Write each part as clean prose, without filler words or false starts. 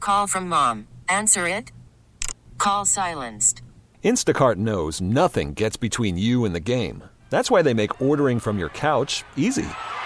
Call from mom. Answer it. Call silenced. Instacart knows nothing gets between you and the game. That's why they make ordering from your couch easy.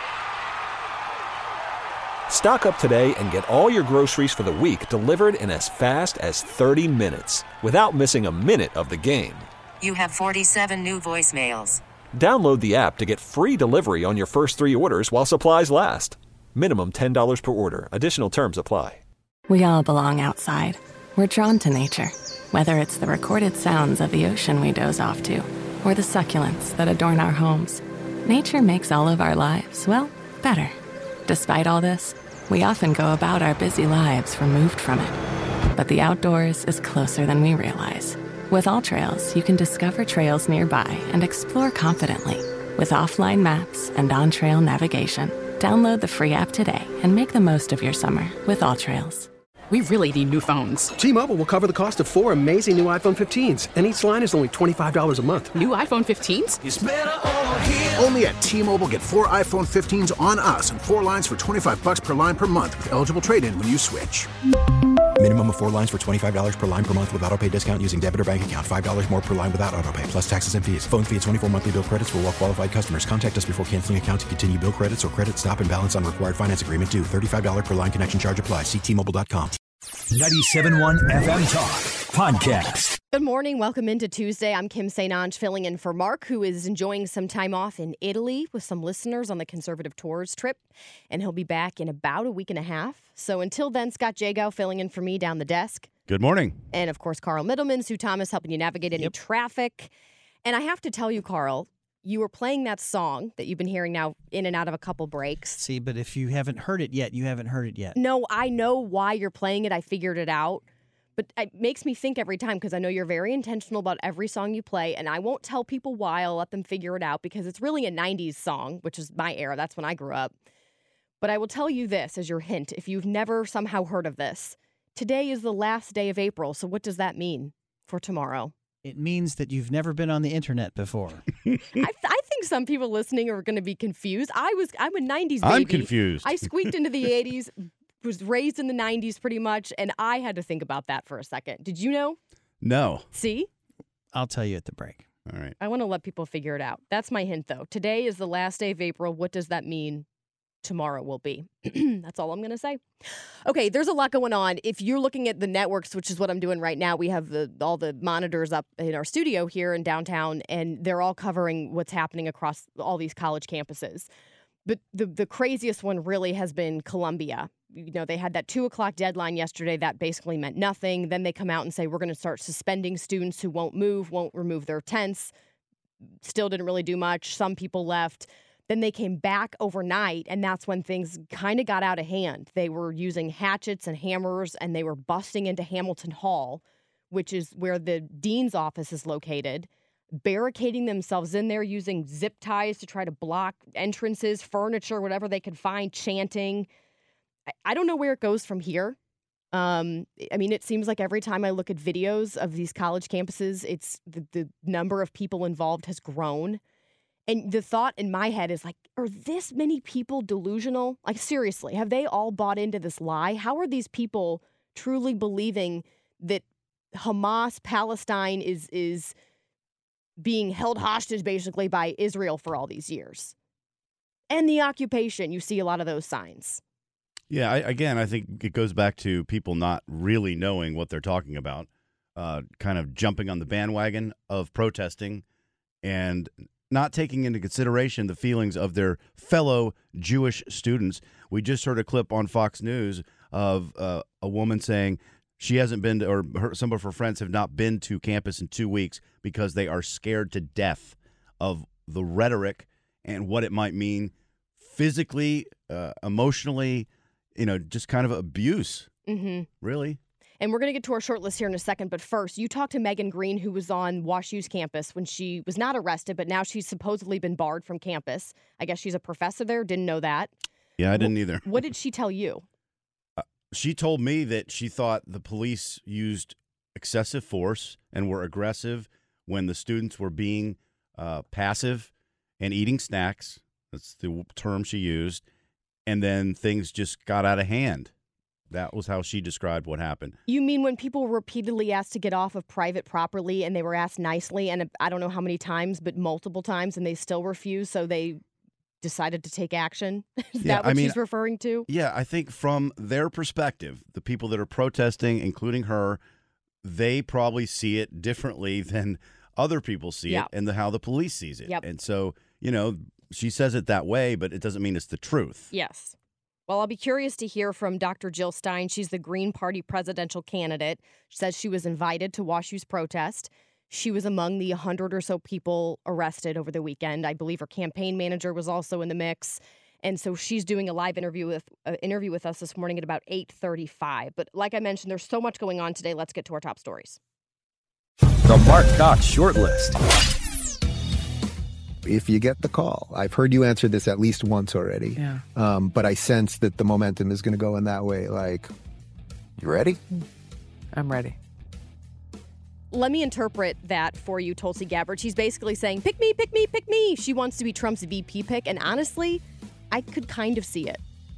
Stock up today and get all your groceries for the week delivered in as fast as 30 minutes without missing a minute of the game. You have 47 new voicemails. Download the app to get free delivery on your first 3 orders while supplies last. Minimum $10 per order. Additional terms apply. We all belong outside. We're drawn to nature, whether it's the recorded sounds of the ocean we doze off to, or the succulents that adorn our homes. Nature makes all of our lives, well, better. Despite all this, we often go about our busy lives removed from it. But the outdoors is closer than we realize. With AllTrails, you can discover trails nearby and explore confidently. With offline maps and on-trail navigation, download the free app today and make the most of your summer with AllTrails. We really need new phones. T-Mobile will cover the cost of 4 amazing new iPhone 15s, and each line is only $25 a month. New iPhone 15s? It's better over here. Only at T-Mobile, get 4 iPhone 15s on us and 4 lines for $25 per line per month with eligible trade-in when you switch. Minimum of 4 lines for $25 per line per month with autopay discount using debit or bank account. $5 more per line without autopay, plus taxes and fees. Phone fee at 24 monthly bill credits for well-qualified customers. Contact us before canceling account to continue bill credits or credit stop and balance on required finance agreement due. $35 per line connection charge applies. See T-Mobile.com. 97.1 FM Talk Podcast. Good morning. Welcome into Tuesday. I'm Kim St. Ange filling in for Mark, who is enjoying some time off in Italy with some listeners on the Conservative Tours trip. And he'll be back in about a week and a half. So until then, Scott Jagow filling in for me down the desk. Good morning. And, of course, Carl Middleman, Sue Thomas helping you navigate any traffic. And I have to tell you, Carl, you were playing that song that you've been hearing now in and out of a couple breaks. See, but if you haven't heard it yet, you haven't heard it yet. No, I know why you're playing it. I figured it out. But it makes me think every time because I know you're very intentional about every song you play. And I won't tell people why. I'll let them figure it out because it's really a 90s song, which is my era. That's when I grew up. But I will tell you this as your hint. If you've never somehow heard of this, today is the last day of April. So what does that mean for tomorrow? It means that you've never been on the internet before. I think some people listening are going to be confused. I'm a 90s baby. I'm confused. I squeaked into the 80s, was raised in the 90s pretty much, and I had to think about that for a second. Did you know? No. See? I'll tell you at the break. All right. I want to let people figure it out. That's my hint, though. Today is the last day of April. What does that mean? Tomorrow will be. That's all I'm going to say. Okay, there's a lot going on. If you're looking at the networks, which is what I'm doing right now, we have all the monitors up in our studio here in downtown, and they're all covering what's happening across all these college campuses. But the craziest one really has been Columbia. You know, they had that 2 o'clock deadline yesterday. That basically meant nothing. Then they come out and say, we're going to start suspending students who won't remove their tents. Still didn't really do much. Some people left. Then they came back overnight, and that's when things kind of got out of hand. They were using hatchets and hammers, and they were busting into Hamilton Hall, which is where the dean's office is located, barricading themselves in there, using zip ties to try to block entrances, furniture, whatever they could find, chanting. I don't know where it goes from here. I mean, it seems like every time I look at videos of these college campuses, it's the number of people involved has grown. And the thought in my head is like, are this many people delusional? Like, seriously, have they all bought into this lie? How are these people truly believing that Hamas, Palestine is being held hostage basically by Israel for all these years? And the occupation, you see a lot of those signs. Yeah, I think it goes back to people not really knowing what they're talking about, kind of jumping on the bandwagon of protesting and not taking into consideration the feelings of their fellow Jewish students. We just heard a clip on Fox News of a woman saying she hasn't been to, or some of her friends have not been to campus in 2 weeks because they are scared to death of the rhetoric and what it might mean physically, emotionally, just kind of abuse. Mm-hmm. Really? And we're going to get to our short list here in a second. But first, you talked to Megan Green, who was on WashU's campus when she was not arrested, but now she's supposedly been barred from campus. I guess she's a professor there. Didn't know that. Yeah, I didn't either. What did she tell you? She told me that she thought the police used excessive force and were aggressive when the students were being passive and eating snacks. That's the term she used. And then things just got out of hand. That was how she described what happened. You mean when people were repeatedly asked to get off of private property and they were asked nicely, and I don't know how many times, but multiple times, and they still refused, so they decided to take action? Is that what she's referring to? Yeah, I think from their perspective, the people that are protesting, including her, they probably see it differently than other people see it and how the police sees it. Yep. And so, she says it that way, but it doesn't mean it's the truth. Yes. Well, I'll be curious to hear from Dr. Jill Stein. She's the Green Party presidential candidate. She says she was invited to WashU's protest. She was among the 100 or so people arrested over the weekend. I believe her campaign manager was also in the mix. And so she's doing a live interview with us this morning at about 8:35. But like I mentioned, there's so much going on today. Let's get to our top stories. The Mark Cox Shortlist. If you get the call, I've heard you answer this at least once already. Yeah. But I sense that the momentum is going to go in that way. Like, you ready? I'm ready. Let me interpret that for you, Tulsi Gabbard. She's basically saying, pick me, pick me, pick me. She wants to be Trump's VP pick. And honestly, I could kind of see it.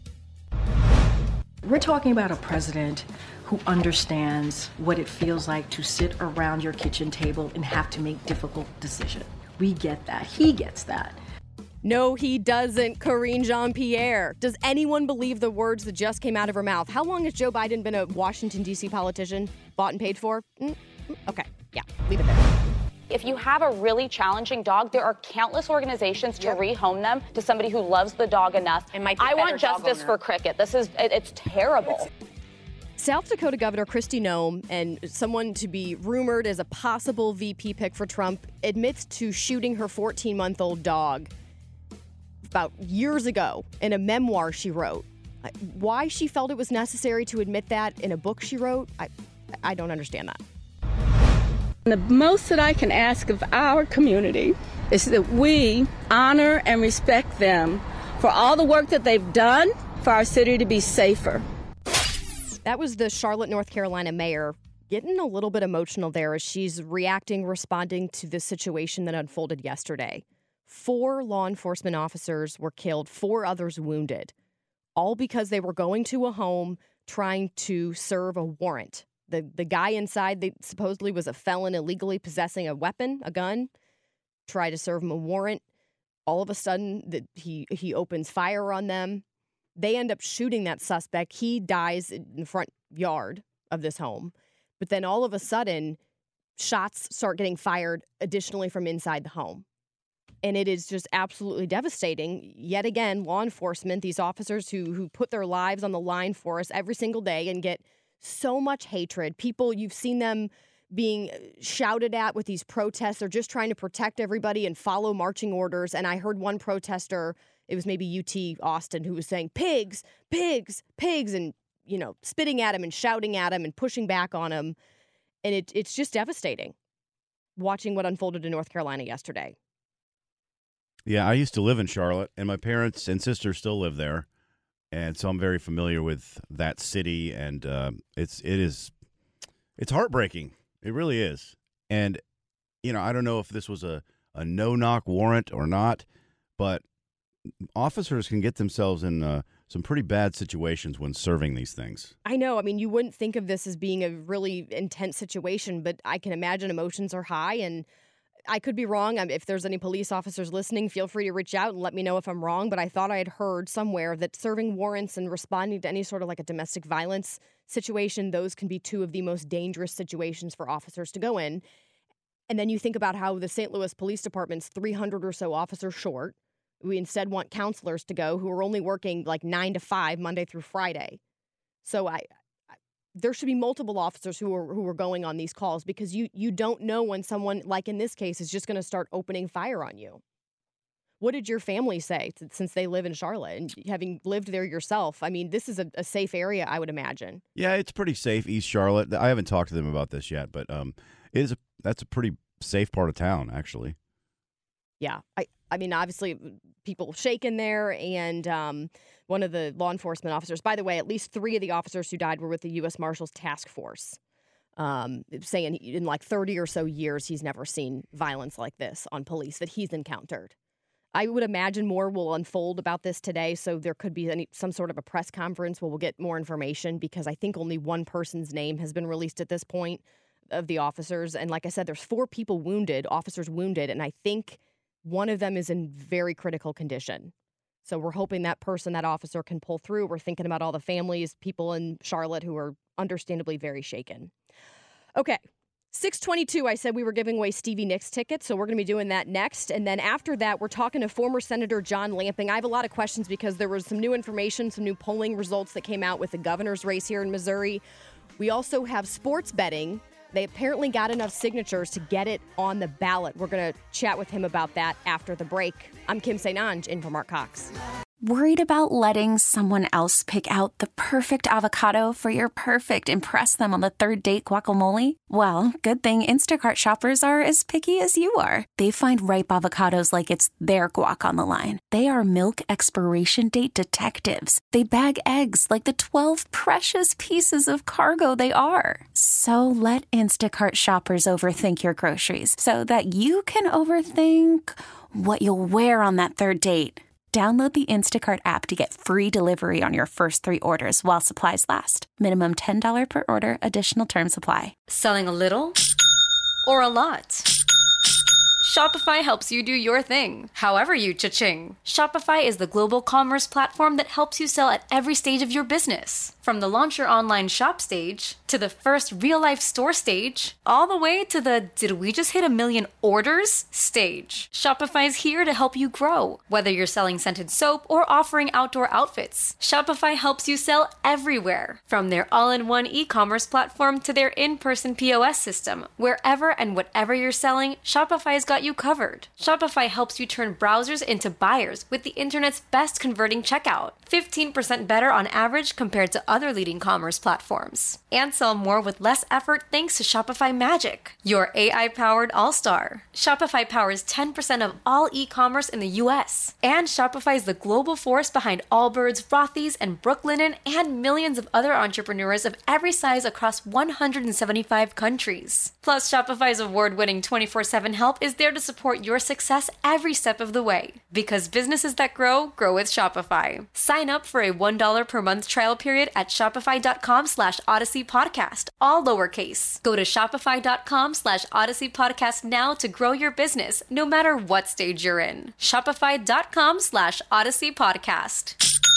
We're talking about a president who understands what it feels like to sit around your kitchen table and have to make difficult decisions. We get that. He gets that. No, he doesn't, Karine Jean-Pierre. Does anyone believe the words that just came out of her mouth? How long has Joe Biden been a Washington, D.C. politician? Bought and paid for? Okay, yeah, leave it there. If you have a really challenging dog, there are countless organizations to rehome them to somebody who loves the dog enough. I want justice for Cricket. It's terrible. South Dakota Governor Kristi Noem, and someone to be rumored as a possible VP pick for Trump, admits to shooting her 14-month-old dog about years ago in a memoir she wrote. Why she felt it was necessary to admit that in a book she wrote, I don't understand that. The most that I can ask of our community is that we honor and respect them for all the work that they've done for our city to be safer. That was the Charlotte, North Carolina mayor getting a little bit emotional there as she's responding to the situation that unfolded yesterday. 4 law enforcement officers were killed, 4 others wounded, all because they were going to a home trying to serve a warrant. The guy inside, they supposedly was a felon illegally possessing a weapon, a gun, tried to serve him a warrant. All of a sudden, he opens fire on them. They end up shooting that suspect. He dies in the front yard of this home. But then all of a sudden, shots start getting fired additionally from inside the home. And it is just absolutely devastating. Yet again, law enforcement, these officers who put their lives on the line for us every single day and get so much hatred. People, you've seen them being shouted at with these protests. They're just trying to protect everybody and follow marching orders. And I heard one protester, it was maybe UT Austin, who was saying, pigs, pigs, pigs, and, spitting at him and shouting at him and pushing back on him. And it's just devastating watching what unfolded in North Carolina yesterday. Yeah, I used to live in Charlotte, and my parents and sister still live there. And so I'm very familiar with that city, and it's heartbreaking. It really is. And, I don't know if this was a no-knock warrant or not, but officers can get themselves in some pretty bad situations when serving these things. I know. I mean, you wouldn't think of this as being a really intense situation, but I can imagine emotions are high, and I could be wrong. If there's any police officers listening, feel free to reach out and let me know if I'm wrong. But I thought I had heard somewhere that serving warrants and responding to any sort of like a domestic violence situation, those can be 2 of the most dangerous situations for officers to go in. And then you think about how the St. Louis Police Department's 300 or so officers short. We instead want counselors to go who are only working like 9 to 5, Monday through Friday. So there should be multiple officers who are going on these calls because you don't know when someone, like in this case, is just going to start opening fire on you. What did your family say since they live in Charlotte and having lived there yourself? I mean, this is a safe area, I would imagine. Yeah, it's pretty safe, East Charlotte. I haven't talked to them about this yet, but that's a pretty safe part of town, actually. Yeah, I mean, obviously, people shaken there, and one of the law enforcement officers, by the way, at least 3 of the officers who died were with the U.S. Marshals Task Force, saying in like 30 or so years, he's never seen violence like this on police that he's encountered. I would imagine more will unfold about this today, so there could be some sort of a press conference where we'll get more information, because I think only one person's name has been released at this point of the officers. And like I said, there's 4 people wounded, officers wounded, and I think one of them is in very critical condition. So we're hoping that officer can pull through. We're thinking about all the families, people in Charlotte who are understandably very shaken. Okay. 6:22, I said we were giving away Stevie Nicks tickets, so we're going to be doing that next. And then after that, we're talking to former Senator John Lamping. I have a lot of questions because there was some new information, some new polling results that came out with the governor's race here in Missouri. We also have sports betting. They apparently got enough signatures to get it on the ballot. We're going to chat with him about that after the break. I'm Kim St. Ange, in for Mark Cox. Worried about letting someone else pick out the perfect avocado for your perfect impress them on the third date guacamole? Well, good thing Instacart shoppers are as picky as you are. They find ripe avocados like it's their guac on the line. They are milk expiration date detectives. They bag eggs like the 12 precious pieces of cargo they are. So let Instacart shoppers overthink your groceries so that you can overthink what you'll wear on that third date. Download the Instacart app to get free delivery on your first 3 orders while supplies last. Minimum $10 per order. Additional terms apply. Selling a little or a lot? Shopify helps you do your thing, however you cha-ching. Shopify is the global commerce platform that helps you sell at every stage of your business. From the launch your online shop stage, to the first real-life store stage, all the way to the did we just hit 1 million orders stage. Shopify is here to help you grow. Whether you're selling scented soap or offering outdoor outfits, Shopify helps you sell everywhere. From their all-in-one e-commerce platform to their in-person POS system, wherever and whatever you're selling, Shopify's got you covered. Shopify helps you turn browsers into buyers with the internet's best converting checkout. 15% better on average compared to other leading commerce platforms. And sell more with less effort thanks to Shopify Magic, your AI-powered all-star. Shopify powers 10% of all e-commerce in the U.S. And Shopify is the global force behind Allbirds, Rothy's, and Brooklinen, and millions of other entrepreneurs of every size across 175 countries. Plus, Shopify's award-winning 24/7 help is there to support your success every step of the way. Because businesses that grow, grow with Shopify. Sign up for a $1 per month trial period at shopify.com/Odyssey Podcast, all lowercase. Go to shopify.com/Odyssey Podcast now to grow your business, no matter what stage you're in. Shopify.com/Odyssey Podcast.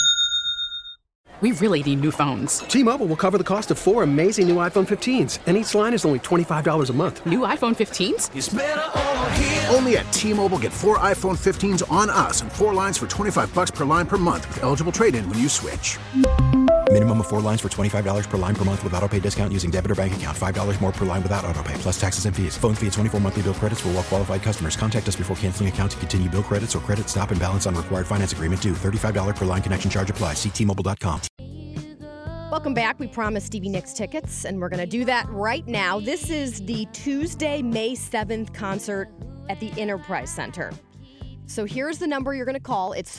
We really need new phones. T-Mobile will cover the cost of 4 amazing new iPhone 15s, and each line is only $25 a month. New iPhone 15s? It's better over here. Only at T-Mobile, get 4 iPhone 15s on us and 4 lines for $25 per line per month with eligible trade-in when you switch. Minimum of 4 lines for $25 per line per month with autopay discount using debit or bank account. $5 more per line without autopay, plus taxes and fees. Phone fee at 24 monthly bill credits for well-qualified customers. Contact us before canceling account to continue bill credits or credit stop and balance on required finance agreement due. $35 per line connection charge applies. See T-Mobile.com. Welcome back. We promised Stevie Nicks tickets, and we're going to do that right now. This is the Tuesday, May 7th concert at the Enterprise Center. So here's the number you're going to call. It's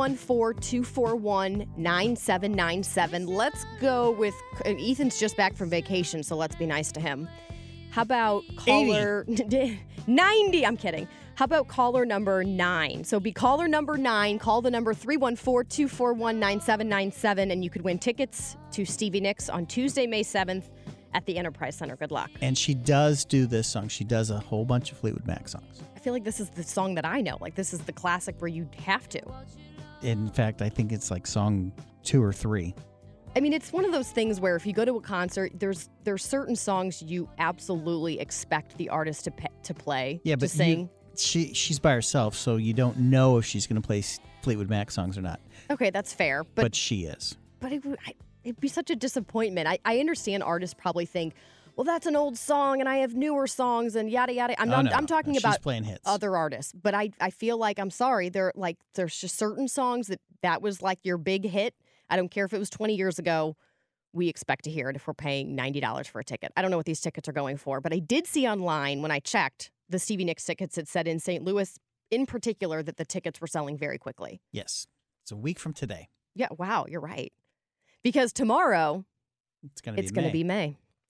314-241-9797. Let's go with Ethan's just back from vacation, so let's be nice to him. How about caller 90? I'm kidding. How about caller number 9? So be caller number 9. Call the number 314-241-9797, and you could win tickets to Stevie Nicks on Tuesday, May 7th at the Enterprise Center. Good luck. And she does do this song. She does a whole bunch of Fleetwood Mac songs. I feel like this is the song that I know. Like, this is the classic where you have to. In fact, I think it's like song 2 or 3. I mean, it's one of those things where if you go to a concert, there's certain songs you absolutely expect the artist to play, to sing. She's by herself, so you don't know if she's going to play Fleetwood Mac songs or not. Okay, that's fair. But she is. But it'd be such a disappointment. I understand artists probably think, well, that's an old song and I have newer songs and yada, yada. I'm talking about playing hits. Other artists. But I feel like, I'm sorry, there's just certain songs that was like your big hit. I don't care if it was 20 years ago. We expect to hear it if we're paying $90 for a ticket. I don't know what these tickets are going for, but I did see online when I checked the Stevie Nicks tickets. It said in St. Louis, in particular, that the tickets were selling very quickly. Yes. It's a week from today. Yeah, wow, you're right. Because tomorrow, it's going to be May.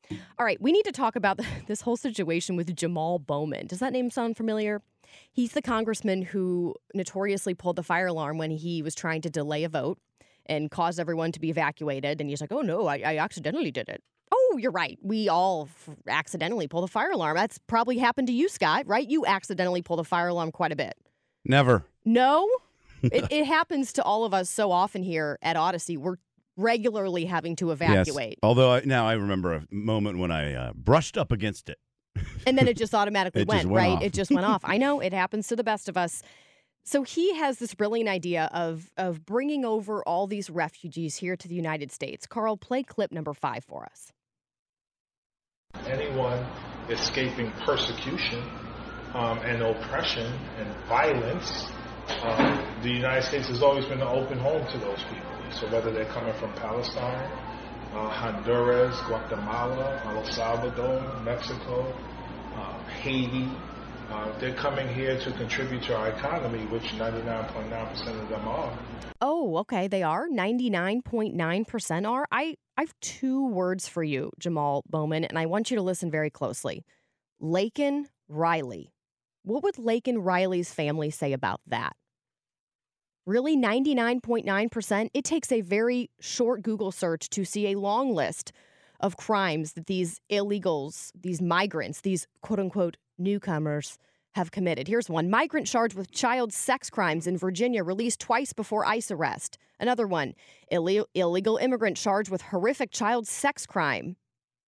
All right, we need to talk about this whole situation with Jamal Bowman. Does that name sound familiar? He's the congressman who notoriously pulled the fire alarm when he was trying to delay a vote and caused everyone to be evacuated. And he's like, oh, no, I accidentally did it. Oh, you're right. We all accidentally pull the fire alarm. That's probably happened to you, Scott, right? You accidentally pull the fire alarm quite a bit. Never. No? It happens to all of us so often here at Odyssey. We're regularly having to evacuate. Yes. Although now I remember a moment when I brushed up against it. And then it just automatically went, right? Off. It just went off. I know. It happens to the best of us. So he has this brilliant idea of bringing over all these refugees here to the United States. Carl, play clip number 5 for us. Anyone escaping persecution and oppression and violence, the United States has always been an open home to those people. So whether they're coming from Palestine, Honduras, Guatemala, El Salvador, Mexico, Haiti, they're coming here to contribute to our economy, which 99.9% of them are. Oh, okay. They are. 99.9% are. I have 2 words for you, Jamal Bowman, and I want you to listen very closely. Laken Riley. What would Laken Riley's family say about that? Really, 99.9%? It takes a very short Google search to see a long list of crimes that these illegals, these migrants, these quote-unquote newcomers have committed. Here's one. Migrant charged with child sex crimes in Virginia released twice before ICE arrest. Another one. Illegal immigrant charged with horrific child sex crime.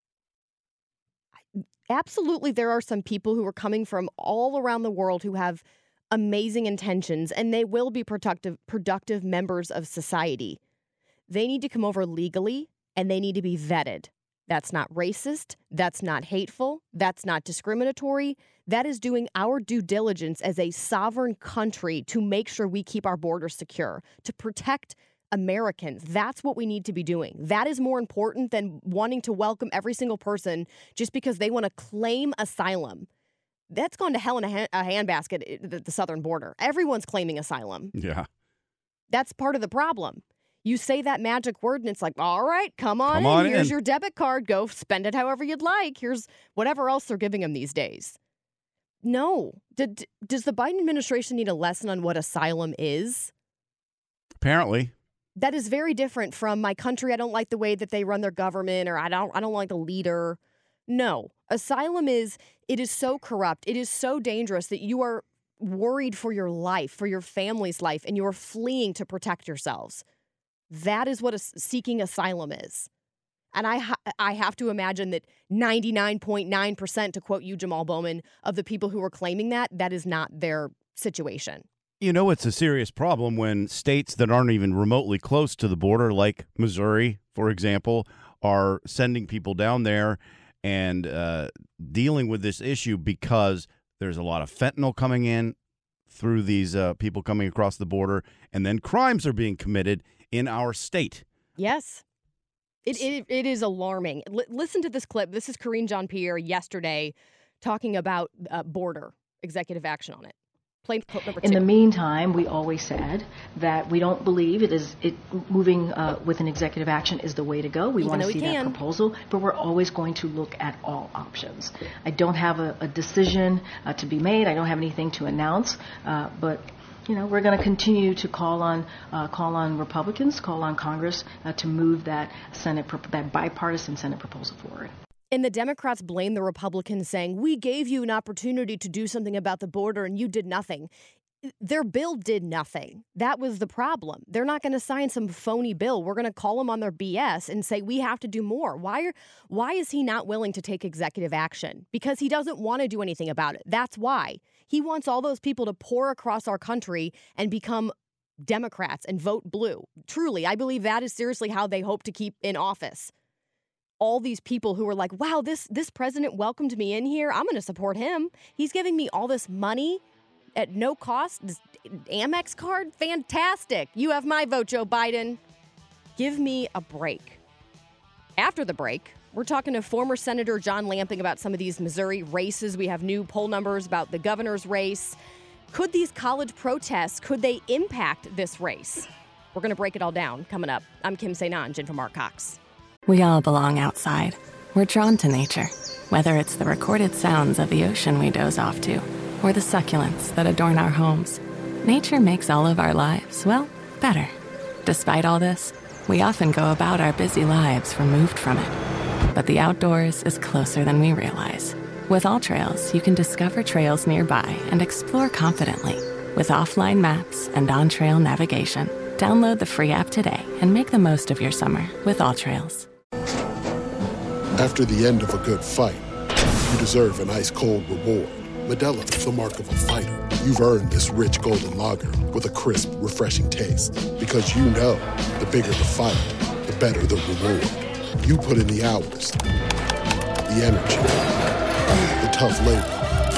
Absolutely, there are some people who are coming from all around the world who have amazing intentions, and they will be productive members of society. They need to come over legally, and they need to be vetted. That's not racist. That's not hateful. That's not discriminatory. That is doing our due diligence as a sovereign country to make sure we keep our borders secure, to protect Americans. That's what we need to be doing. That is more important than wanting to welcome every single person just because they want to claim asylum. That's gone to hell in a handbasket at the southern border. Everyone's claiming asylum. Yeah. That's part of the problem. You say that magic word and it's like, all right, come on in. Here's your debit card. Go spend it however you'd like. Here's whatever else they're giving them these days. No. Does the Biden administration need a lesson on what asylum is? Apparently. That is very different from my country. I don't like the way that they run their government, or I don't like the leader. No. Asylum is so corrupt. It is so dangerous that you are worried for your life, for your family's life, and you are fleeing to protect yourselves. That is what seeking asylum is. And I have to imagine that 99.9%, to quote you, Jamal Bowman, of the people who are claiming that is not their situation. You know, it's a serious problem when states that aren't even remotely close to the border, like Missouri, for example, are sending people down there and dealing with this issue because there's a lot of fentanyl coming in through these people coming across the border, and then crimes are being committed in our state. Yes. It is alarming. Listen to this clip. This is Karine Jean-Pierre yesterday talking about border executive action on it. Play clip number 2. In the meantime, we always said that we don't believe moving with an executive action is the way to go. We want to see that proposal, but we're always going to look at all options. I don't have a decision to be made. I don't have anything to announce, but we're going to continue to call on Republicans, call on Congress to move that bipartisan Senate proposal forward. And the Democrats blame the Republicans, saying, we gave you an opportunity to do something about the border and you did nothing. Their bill did nothing. That was the problem. They're not going to sign some phony bill. We're going to call them on their BS and say, we have to do more. Why is he not willing to take executive action? Because he doesn't want to do anything about it. That's why. He wants all those people to pour across our country and become Democrats and vote blue. Truly, I believe that is seriously how they hope to keep in office. All these people who are like, wow, this president welcomed me in here. I'm going to support him. He's giving me all this money at no cost. This Amex card, fantastic. You have my vote, Joe Biden. Give me a break. After the break, we're talking to former Senator John Lamping about some of these Missouri races. We have new poll numbers about the governor's race. Could these college protests, could they impact this race? We're going to break it all down coming up. I'm Kim St. Onge, in for Mark Cox. We all belong outside, We're drawn to nature, whether it's the recorded sounds of the ocean we doze off to, or the succulents that adorn our homes. Nature makes all of our lives, well, better. Despite all this, we often go about our busy lives removed from it. But the outdoors is closer than we realize. With AllTrails, you can discover trails nearby and explore confidently. With offline maps and on-trail navigation, download the free app today and make the most of your summer with AllTrails. After the end of a good fight, you deserve an ice-cold reward. Modelo, the mark of a fighter. You've earned this rich golden lager with a crisp, refreshing taste. Because you know, the bigger the fight, the better the reward. You put in the hours, the energy, the tough labor.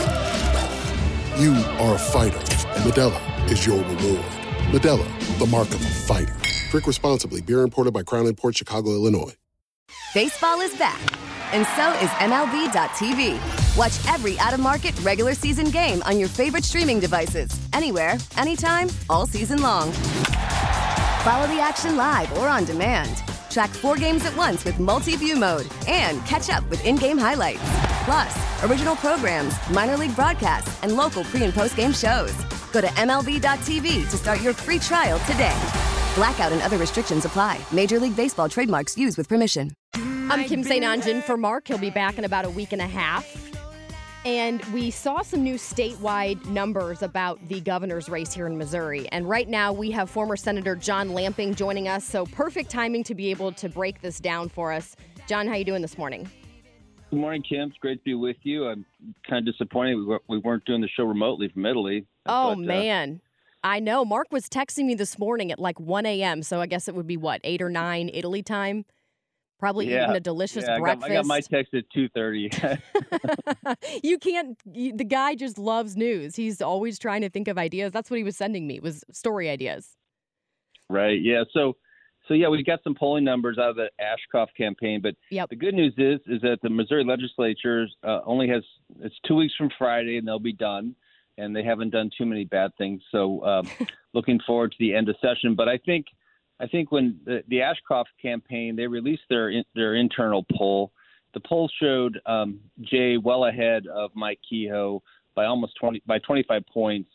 You are a fighter, and Modelo is your reward. Modelo, the mark of a fighter. Drink responsibly. Beer imported by Crown Imports, Chicago, Illinois. Baseball is back, and so is MLB.tv. Watch every out-of-market regular season game on your favorite streaming devices, anywhere, anytime, all season long. Follow the action live or on demand. Track 4 games at once with multi-view mode and catch up with in-game highlights. Plus, original programs, minor league broadcasts, and local pre- and post-game shows. Go to MLB.tv to start your free trial today. Blackout and other restrictions apply. Major League Baseball trademarks used with permission. I'm Kim St. Ongen for Mark. He'll be back in about a week and a half. And we saw some new statewide numbers about the governor's race here in Missouri. And right now we have former Senator John Lamping joining us. So perfect timing to be able to break this down for us. John, how you doing this morning? Good morning, Kim. It's great to be with you. I'm kind of disappointed we weren't doing the show remotely from Italy. Man. I know. Mark was texting me this morning at like 1 a.m. So I guess it would be, 8 or 9 Italy time? Probably eating a delicious breakfast. I got my text at 2:30. You can't. The guy just loves news. He's always trying to think of ideas. That's what he was sending me, was story ideas. Right. Yeah. So we got some polling numbers out of the Ashcroft campaign, but the good news is that the Missouri legislature it's 2 weeks from Friday, and they'll be done, and they haven't done too many bad things. So looking forward to the end of session. But I think when the Ashcroft campaign, they released their internal poll, the poll showed Jay well ahead of Mike Kehoe by 25 points.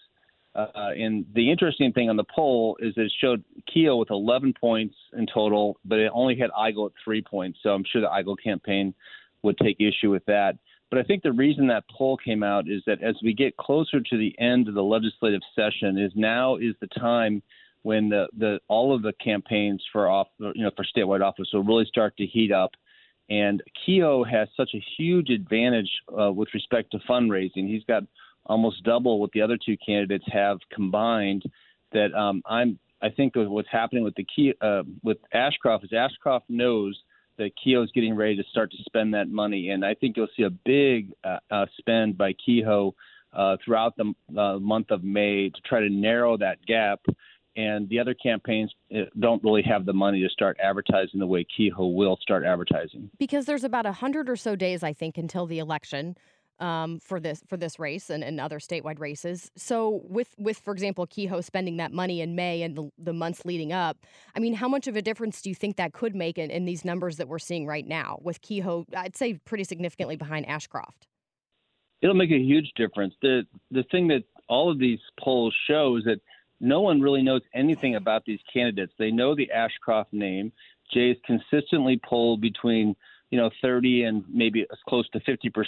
And the interesting thing on the poll is that it showed Kehoe with 11 points in total, but it only had Eigel at 3 points. So I'm sure the Eigel campaign would take issue with that. But I think the reason that poll came out is that as we get closer to the end of the legislative session, now is the time when all of the campaigns for statewide office will really start to heat up. And Kehoe has such a huge advantage with respect to fundraising. He's got almost double what the other two candidates have combined. That I think what's happening with Ashcroft is Ashcroft knows that Kehoe is getting ready to start to spend that money, and I think you'll see a big spend by Kehoe throughout the month of May to try to narrow that gap. And the other campaigns don't really have the money to start advertising the way Kehoe will start advertising. Because there's about 100 or so days, I think, until the election for this race and other statewide races. So with for example, Kehoe spending that money in May and the months leading up, I mean, how much of a difference do you think that could make in these numbers that we're seeing right now with Kehoe, I'd say pretty significantly behind Ashcroft? It'll make a huge difference. The thing that all of these polls show is that no one really knows anything about these candidates. They know the Ashcroft name. Jay's consistently polled between 30 and maybe as close to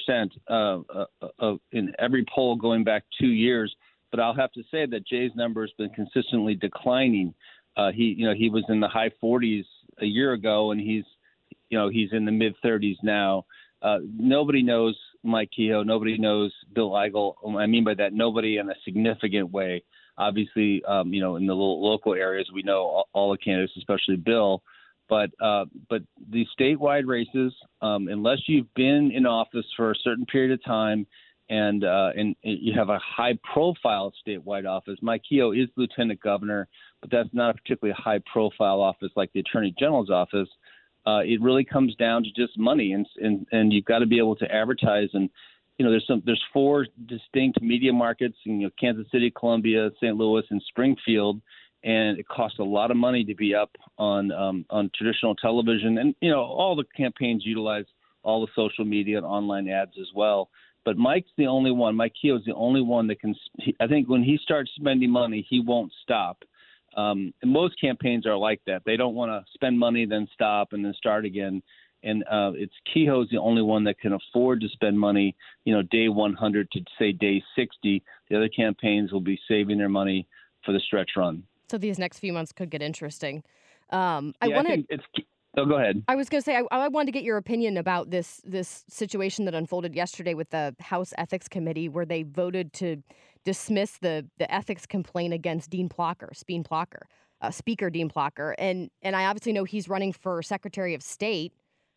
50% in every poll going back 2 years. But I'll have to say that Jay's number has been consistently declining. He was in the high 40s a year ago, and he's in the mid 30s now. Nobody knows Mike Kehoe. Nobody knows Bill Eigel. I mean by that, nobody in a significant way. Obviously, in the local areas, we know all the candidates, especially Bill. But these statewide races, unless you've been in office for a certain period of time and you have a high-profile statewide office, Mike Kehoe is lieutenant governor, but that's not a particularly high-profile office like the attorney general's office. It really comes down to just money, and you've got to be able to advertise. And there's 4 distinct media markets in Kansas City, Columbia, St. Louis, and Springfield, and it costs a lot of money to be up on traditional television. And all the campaigns utilize all the social media and online ads as well. But Mike Keogh is the only one that can. I think when he starts spending money, he won't stop. And most campaigns are like that. They don't want to spend money, then stop, and then start again. And it's Kehoe's the only one that can afford to spend money, day 100 to say day 60. The other campaigns will be saving their money for the stretch run. So these next few months could get interesting. I think it's. Oh, go ahead. I was going to say, I wanted to get your opinion about this situation that unfolded yesterday with the House Ethics Committee, where they voted to dismiss the ethics complaint against Speaker Dean Plocher. And I obviously know he's running for Secretary of State.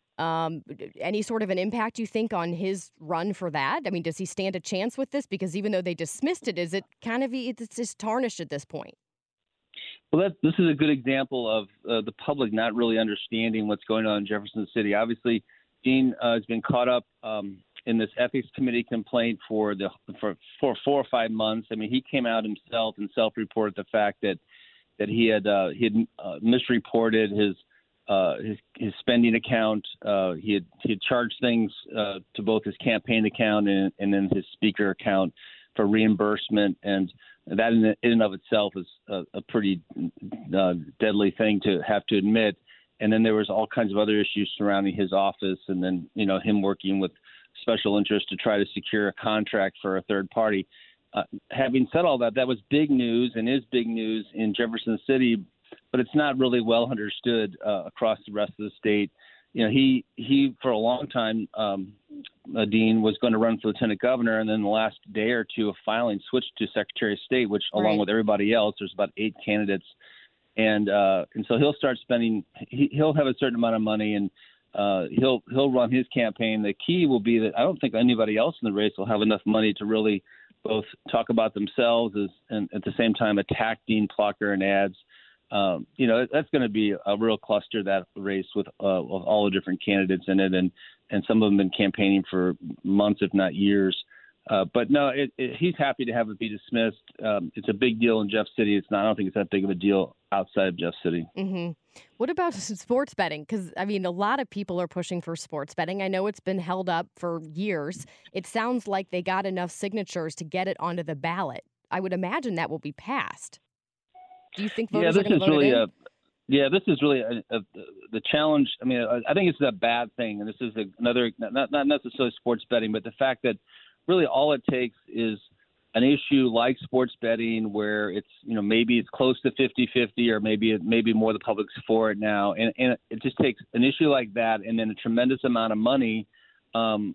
Any sort of an impact you think on his run for that? I mean, does he stand a chance with this? Because even though they dismissed it, is it kind of, it's just tarnished at this point? Well, this is a good example of the public not really understanding what's going on in Jefferson City. Obviously, Dean has been caught up in this ethics committee complaint for 4 or 5 months. I mean, he came out himself and self-reported the fact that he had misreported his spending account. He had charged things to both his campaign account and then his speaker account for reimbursement, and that in and of itself is a pretty deadly thing to have to admit. And then there was all kinds of other issues surrounding his office, and then him working with special interests to try to secure a contract for a third party. Having said all that, that was big news and is big news in Jefferson City, but it's not really well understood across the rest of the state. He for a long time, Dean was going to run for lieutenant governor, and then the last day or two of filing switched to Secretary of State, which along with everybody else, there's about 8 candidates. And so he'll start spending, he'll have a certain amount of money, and he'll run his campaign. The key will be that I don't think anybody else in the race will have enough money to really both talk about themselves and at the same time attack Dean Plocher and ads. That's going to be a real cluster, that race with all the different candidates in it, and some of them have been campaigning for months, if not years. But no, he's happy to have it be dismissed. It's a big deal in Jeff City. It's not. I don't think it's that big of a deal outside of Jeff City. Mm-hmm. What about sports betting? Because I mean, a lot of people are pushing for sports betting. I know it's been held up for years. It sounds like they got enough signatures to get it onto the ballot. I would imagine that will be passed. Do you think voters are going to vote it in? This is really the challenge. I mean, I think it's a bad thing, and this is another not necessarily sports betting, but the fact that really all it takes is an issue like sports betting where it's maybe it's close to 50-50, or maybe more the public's for it now, and it just takes an issue like that and then a tremendous amount of money on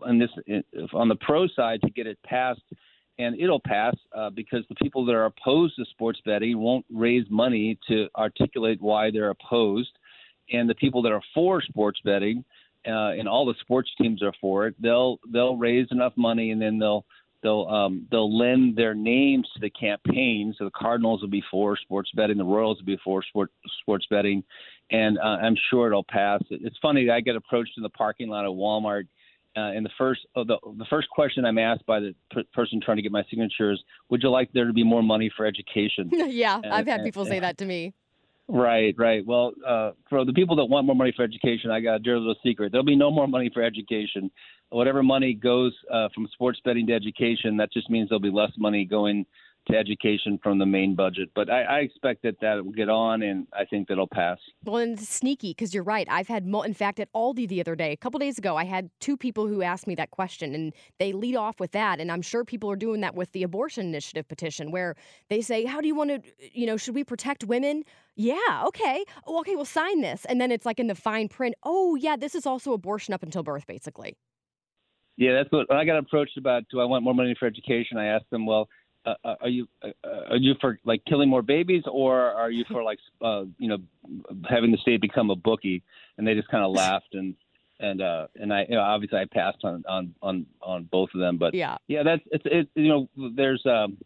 the pro side to get it passed. And it'll pass because the people that are opposed to sports betting won't raise money to articulate why they're opposed. And the people that are for sports betting, and all the sports teams are for it, they'll raise enough money, and then they'll lend their names to the campaign. So the Cardinals will be for sports betting, the Royals will be for sports betting, and I'm sure it'll pass. It's funny, I get approached in the parking lot of Walmart. And the first question I'm asked by the person trying to get my signature is, would you like there to be more money for education? Yeah, I've had people say that to me. Right. Well, for the people that want more money for education, I got a dirty little secret. There'll be no more money for education. Whatever money goes from sports betting to education, that just means there'll be less money going to education from the main budget. But I expect that will get on, and I think that'll pass. Well, and it's sneaky, because you're right. I've had, in fact, at Aldi the other day, a couple days ago, I had 2 people who asked me that question, and they lead off with that. And I'm sure people are doing that with the abortion initiative petition, where they say, how do you want to, should we protect women? Yeah, okay. Oh, okay, we'll sign this. And then it's like in the fine print, oh, yeah, this is also abortion up until birth, basically. Yeah, that's what I got approached about. Do I want more money for education? I asked them, well, are you for like killing more babies, or are you for like having the state become a bookie? And they just kind of laughed, and I obviously I passed on both of them. But that's there's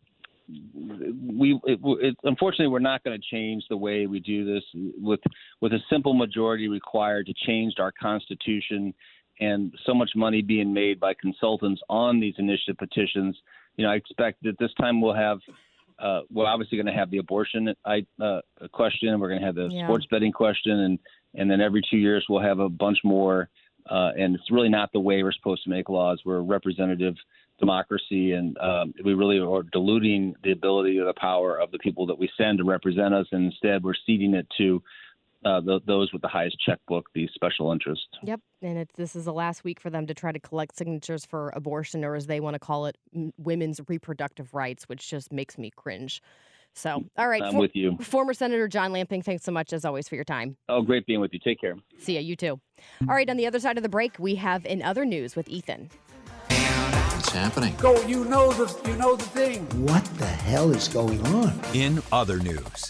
unfortunately we're not going to change the way we do this with a simple majority required to change our Constitution, and so much money being made by consultants on these initiative petitions. I expect that this time we'll have, we're obviously going to have the abortion question, and we're going to have the sports betting question, and then every 2 years we'll have a bunch more and it's really not the way we're supposed to make laws. We're a representative democracy, and we really are diluting the ability or the power of the people that we send to represent us, and instead we're ceding it to those with the highest checkbook, the special interest. Yep, and this is the last week for them to try to collect signatures for abortion, or as they want to call it, women's reproductive rights, which just makes me cringe. So, all right. I'm with you. Former Senator John Lamping, thanks so much, as always, for your time. Oh, great being with you. Take care. See ya. You too. All right, on the other side of the break, we have In Other News with Ethan. What's happening? Go, you know the thing. What the hell is going on? In other news.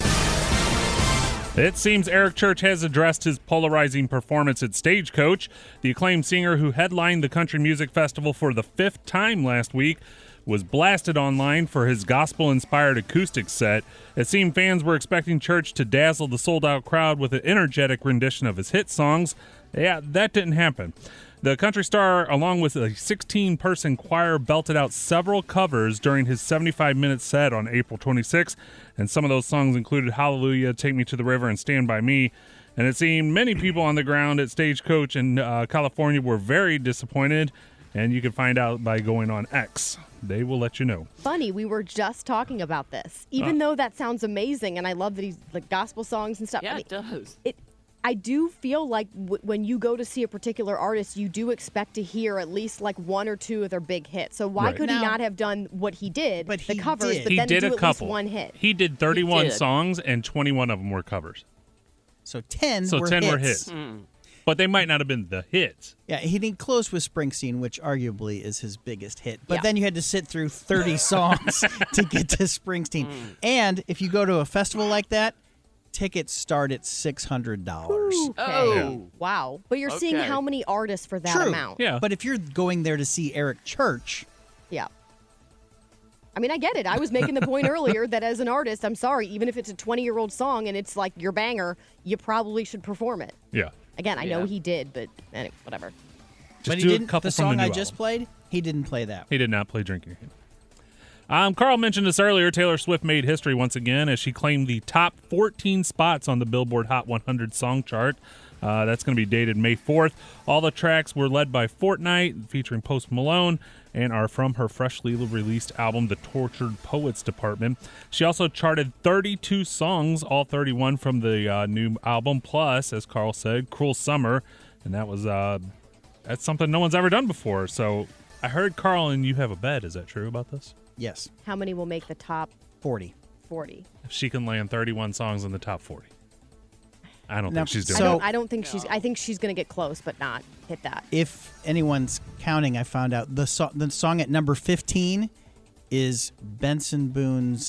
It seems Eric Church has addressed his polarizing performance at Stagecoach. The acclaimed singer who headlined the Country Music Festival for the 5th time last week was blasted online for his gospel-inspired acoustic set. It seemed fans were expecting Church to dazzle the sold-out crowd with an energetic rendition of his hit songs. Yeah, that didn't happen. The country star, along with a 16-person choir, belted out several covers during his 75-minute set on April 26, and some of those songs included Hallelujah, Take Me to the River, and Stand By Me. And it seemed many people on the ground at Stagecoach in California were very disappointed, and you can find out by going on X. They will let you know. Funny, we were just talking about this. Even though that sounds amazing, and I love that he's like gospel songs and stuff. Yeah, I mean, it does. I do feel like when you go to see a particular artist, you do expect to hear at least like one or two of their big hits. So why could he not have done what he did, the covers, but then do at least one hit? He did 31 songs, and 21 of them were covers. So 10 were hits. But they might not have been the hits. Yeah, he did close with Springsteen, which arguably is his biggest hit. But then you had to sit through 30 songs to get to Springsteen. And if you go to a festival like that, tickets start at $600. Okay. Wow. But you're seeing how many artists for that amount. Yeah. But if you're going there to see Eric Church. Yeah. I mean, I get it. I was making the point earlier that as an artist, I'm sorry, even if it's a 20-year-old song and it's like your banger, you probably should perform it. Yeah. Again, I know he did, but anyway, whatever. But he didn't. The song I just played, he didn't play that. He did not play Drinking Game. Carl mentioned this earlier. Taylor Swift made history once again as she claimed the top 14 spots on the Billboard Hot 100 song chart. That's going to be dated May 4th. All the tracks were led by Fortnite, featuring Post Malone, and are from her freshly released album, The Tortured Poets Department. She also charted 32 songs, all 31 from the new album, plus, as Carl said, Cruel Summer, and that was that's something no one's ever done before. So I heard, Carl, and you have a bet. Is that true about this? Yes. How many will make the top 40? 40. If she can land 31 songs in the top 40. I don't think she's doing I don't think she's. I think she's going to get close, but not hit that. If anyone's counting, I found out the song at number 15 is Benson Boone's.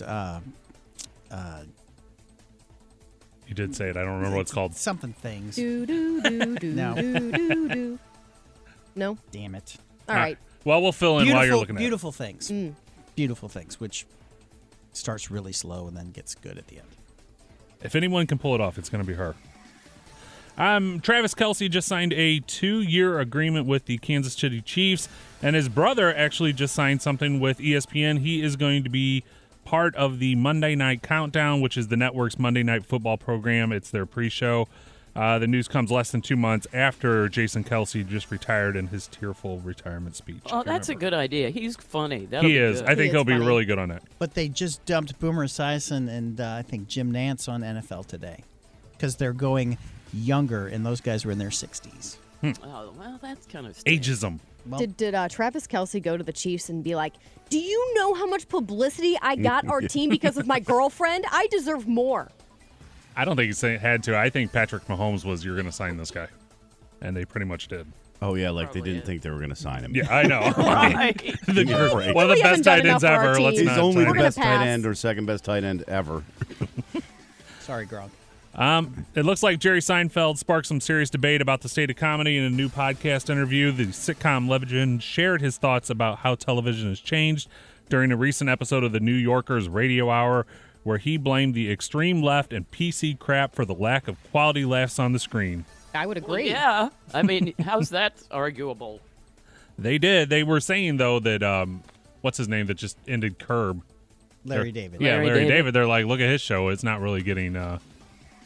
You did say it. I don't remember what it's called. Something things. Do do do do No. do do do. No. Damn it. All right. Well, we'll fill in while you're looking at it. Beautiful Things. Beautiful Things, which starts really slow and then gets good at the end. If anyone can pull it off, it's going to be her. Travis Kelce just signed a 2-year agreement with the Kansas City Chiefs, and his brother actually just signed something with ESPN. He is going to be part of the Monday Night Countdown, which is the network's Monday Night Football program. It's their pre-show. The news comes less than 2 months after Jason Kelce just retired in his tearful retirement speech. Oh, that's a good idea. He's funny. He is. I think he'll be really good on it. But they just dumped Boomer Esiason and I think Jim Nantz on NFL Today because they're going younger, and those guys were in their 60s. Oh, well, that's kind of ageism. Well, did Travis Kelce go to the Chiefs and be like, do you know how much publicity I got our team because of my girlfriend? I deserve more. I don't think he had to. I think Patrick Mahomes was, you're going to sign this guy. And they pretty much did. Oh, yeah, like they didn't think they were going to sign him. Yeah, I know. Right. One of the best tight ends ever. He's only the best tight end or second best tight end ever. Sorry, Gronk. It looks like Jerry Seinfeld sparked some serious debate about the state of comedy in a new podcast interview. The sitcom legend shared his thoughts about how television has changed during a recent episode of the New Yorker's Radio Hour, where he blamed the extreme left and PC crap for the lack of quality laughs on the screen. I would agree. Well, yeah. I mean, how's that arguable? They did. They were saying, though, that, what's his name that just ended Curb? Larry David. Yeah, Larry David. They're like, look at his show. It's not really getting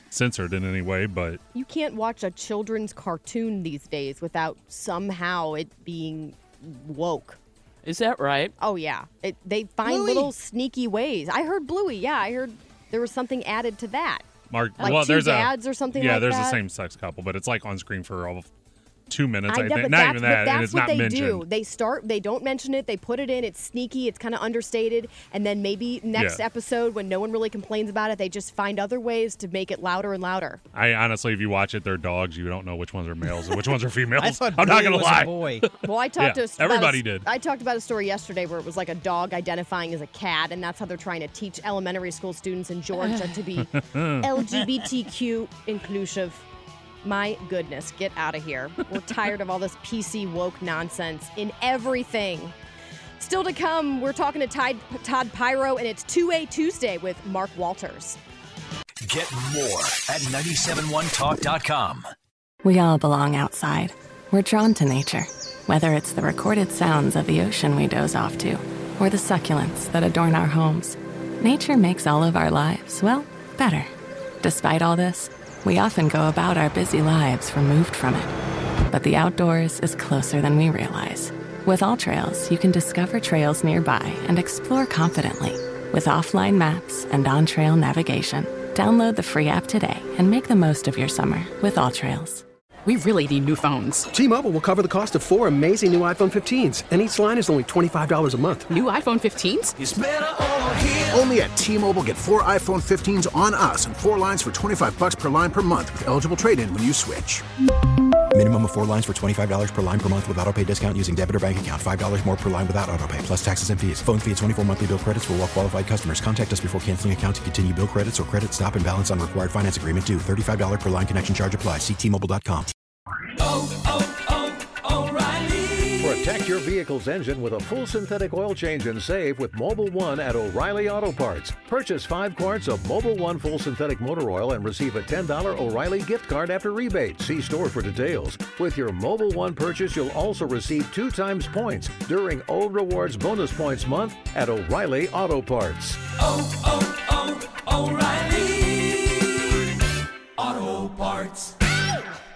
censored in any way, but You can't watch a children's cartoon these days without somehow it being woke. Is that right? Oh, yeah. They find little sneaky ways. I heard Bluey. Yeah, I heard there was something added to that. Mark, Like well, two there's dads or something like there's that? a same-sex couple, but it's like on screen for all of 2 minutes, I know, think. but Not even that, and that's it's what not they mentioned. do. They don't mention it. They put it in. It's sneaky. It's kind of understated. And then maybe next Yeah. episode, when no one really complains about it, they just find other ways to make it louder and louder. I honestly, if you watch it, they're dogs. You don't know which ones are males and which ones are females. I thought I'm not Bluey gonna was a lie. boy. Well, I talked Yeah, to everybody did. I talked about a story yesterday where it was like a dog identifying as a cat, and that's how they're trying to teach elementary school students in Georgia to be LGBTQ inclusive. My goodness, get out of here. We're tired of all this PC woke nonsense in everything. Still to come, we're talking to Todd Pyro, and it's 2A Tuesday with Mark Walters. Get more at 971talk.com. We all belong outside. We're drawn to nature, whether it's the recorded sounds of the ocean we doze off to, or the succulents that adorn our homes. Nature makes all of our lives, well, better. Despite all this, we often go about our busy lives removed from it. But the outdoors is closer than we realize. With AllTrails, you can discover trails nearby and explore confidently. With offline maps and on-trail navigation, download the free app today and make the most of your summer with AllTrails. We really need new phones. T-Mobile will cover the cost of 4 amazing new iPhone 15s, and each line is only $25 a month. New iPhone 15s? It's better over here. Only at T-Mobile, get 4 iPhone 15s on us and 4 lines for $25 per line per month with eligible trade-in when you switch. Minimum of 4 lines for $25 per line per month with auto-pay discount using debit or bank account. $5 more per line without auto-pay, plus taxes and fees. Phone fee at 24 monthly bill credits for well-qualified customers. Contact us before canceling account to continue bill credits or credit stop and balance on required finance agreement due. $35 per line connection charge applies. See T-Mobile.com. Protect your vehicle's engine with a full synthetic oil change and save with Mobil 1 at O'Reilly Auto Parts. Purchase 5 quarts of Mobil 1 full synthetic motor oil and receive a $10 O'Reilly gift card after rebate. See store for details. With your Mobil 1 purchase, you'll also receive 2 times points during O Rewards Bonus Points Month at O'Reilly Auto Parts. O'Reilly Auto Parts.